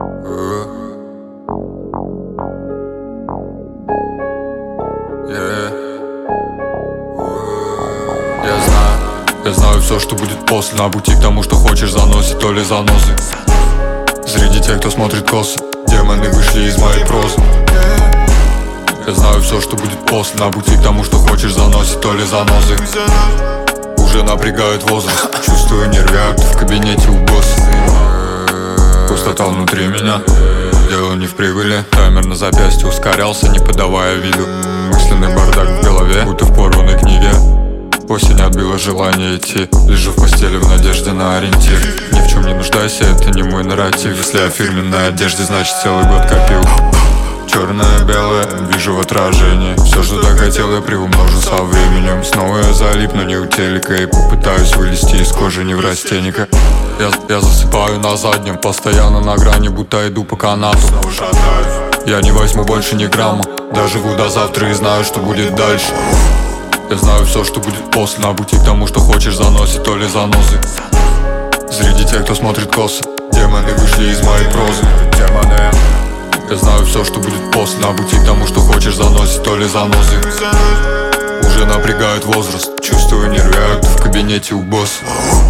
Я знаю все, что будет после. На пути к тому, что хочешь, заносит то ли занозы. Среди тех, кто смотрит косо, демоны вышли из моей прозы. Я знаю все, что будет после. На пути к тому, что хочешь, заносит то ли занозы. Уже напрягает возраст. Чувствую нервяк в кабинете у босса. Пустота внутри меня, дело не в прибыли. Таймер на запястье ускорялся, не подавая виду. Мысленный бардак в голове, будто в порванной книге. Осень отбила желание идти. Лежу в постели в надежде на ориентир. Ни в чем не нуждайся, это не мой нарратив. Если о фирменной одежде, значит целый год копил. Черное-белое, вижу в отражении. Все, что так хотел, я приумножу со временем. Снова я залипну не у телека и попытаюсь вылезти из кожи неврастенника. Я засыпаю на заднем, постоянно на грани, будто иду по канату. Я не возьму больше ни грамма, доживу до завтра и знаю, что будет дальше. Я знаю все, что будет после. На пути к тому, что хочешь, заносит то ли занозы. Среди тех, кто смотрит косо, демоны вышли из моей прозы. Я знаю все, что будет после. На пути к тому, что хочешь, заносит то ли занозы. Уже напрягает возраст. Чувствую нервяк в кабинете у босса.